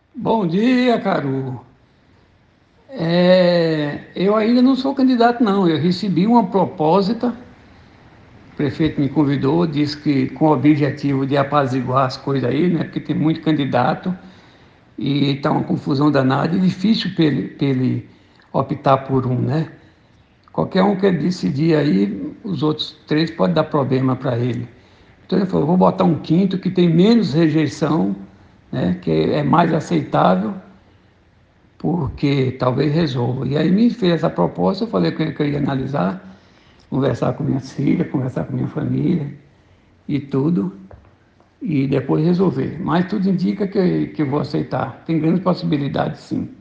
Bom dia, Caru. Eu ainda não sou candidato, não. Eu recebi uma proposta, o prefeito me convidou, disse que com o objetivo de apaziguar as coisas aí, né? Porque tem muito candidato e está uma confusão danada e difícil para ele optar por um, né? Qualquer um que ele decidir aí, os outros três podem dar problema para ele. Então ele falou, vou botar um quinto que tem menos rejeição, né? Que é mais aceitável porque talvez resolva. E aí me fez essa proposta, eu falei que eu ia analisar, conversar com minhas filhas, conversar com minha família e tudo, e depois resolver. Mas tudo indica que eu vou aceitar. Tem grandes possibilidades, sim.